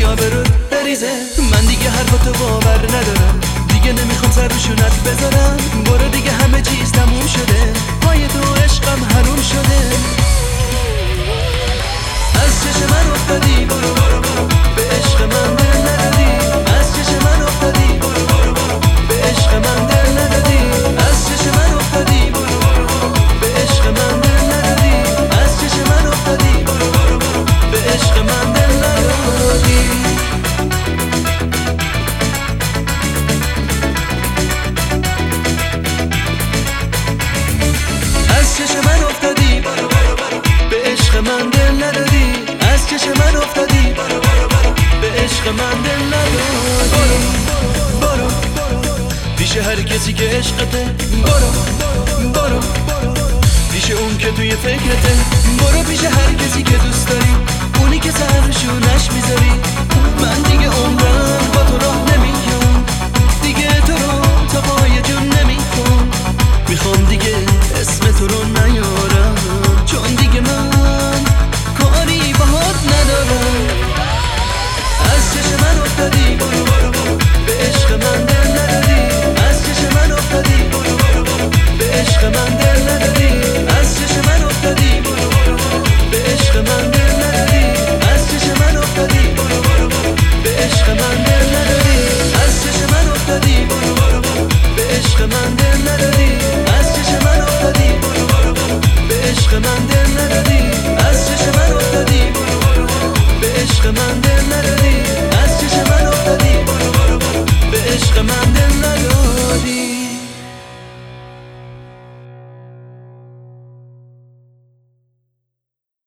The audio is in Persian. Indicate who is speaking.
Speaker 1: آبروت بریزه. من دیگه حرفاتو باور ندارم، دیگه نمیخوام سر روشونت بذارم. برو دیگه همه چیز تموم شده، پای تو عشقم حروم شده. از چشم من افتادی، برو برو برو، به عشق من دل ندادی. از چشم من افتادی، برو برو برو، به عشق من دل ندادی. از چشم من افتادی، برو برو برو، به عشق من دل ندادی. از چشم من افتادی، برو برو برو، به عشق من دل ندادی. از چشم من افتادی، برو برو برو، به عشق من دل ندادی. از چشم من افتادی، برو برو برو، به عشق من دل ندادی. برو برو پیش هر کسی که عشقته، برو برو پیش اون که توی فکرته، برو پیش هر کسی که دوست داری.